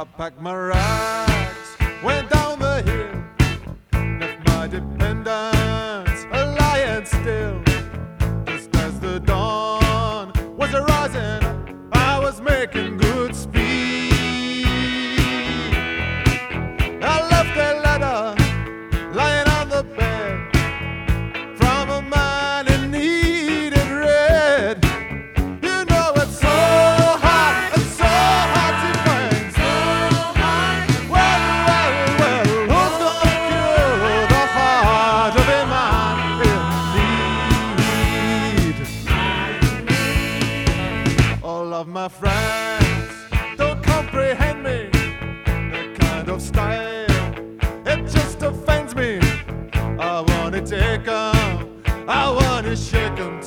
I packed my rags, went down the hill, left my dependents lying still. Just as the dawn was arising, I was making good speed. I left a letter lying on the bed from a man in need. It read, you know it's so hot and so hot to find. So hot. Well, who's gonna cure the heart of a man in need? All of my friends don't comprehend me, that kind of style, it just offends me. I wanna take 'em, I wanna shake 'em.